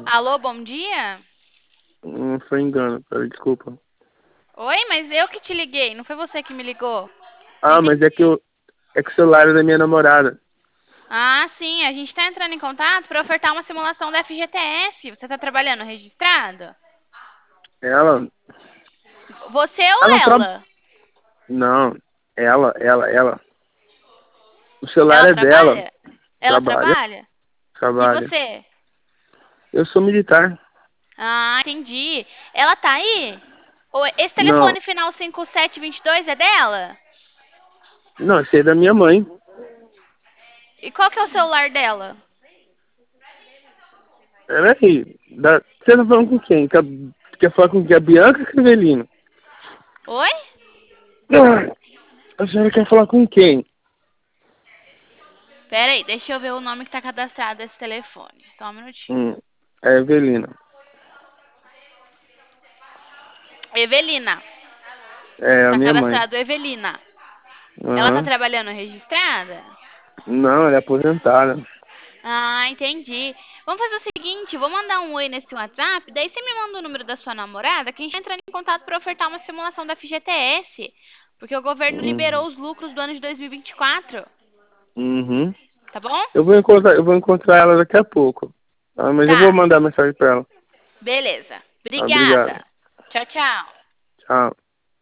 Alô, bom dia? Não foi engano, cara, desculpa. Oi, mas eu que te liguei, não foi você que me ligou. Ah, Liguei. mas é que o celular é da minha namorada. Ah, sim, a gente tá entrando em contato para ofertar uma simulação da FGTS. Você tá trabalhando registrado? Ela, Você ou ela tra... ela? Não, ela. O celular Ela é dela. trabalha? Ela Trabalha, trabalha? E trabalha. você? Eu sou militar. Ah, entendi. Ela tá aí? Esse Não, telefone final 5722 é dela? não, esse é da minha mãe. E qual que é o celular dela? Peraí, você tá falando com quem? Quer falar com quem? A Bianca ou a Evelina? Oi? A senhora quer falar com quem? Pera aí, deixa eu ver o nome que tá cadastrado nesse telefone. Só um minutinho. É a Evelina. Evelina. É a Tá minha mãe. cadastrado Evelina. Ela tá Aham. trabalhando registrada? Não, ela é aposentada. Ah, entendi. Vamos fazer o seguinte, vou mandar um oi nesse WhatsApp, daí você me manda o número da sua namorada, que a gente tá entrando em contato para ofertar uma simulação da FGTS, porque o governo Uhum. liberou os lucros do ano de 2024, Uhum. tá bom? Eu vou encontrar ela daqui a pouco. Tá? Mas eu vou Tá, mandar mensagem pra ela. beleza. Tá, obrigado. Obrigada. Tchau, tchau. Tchau.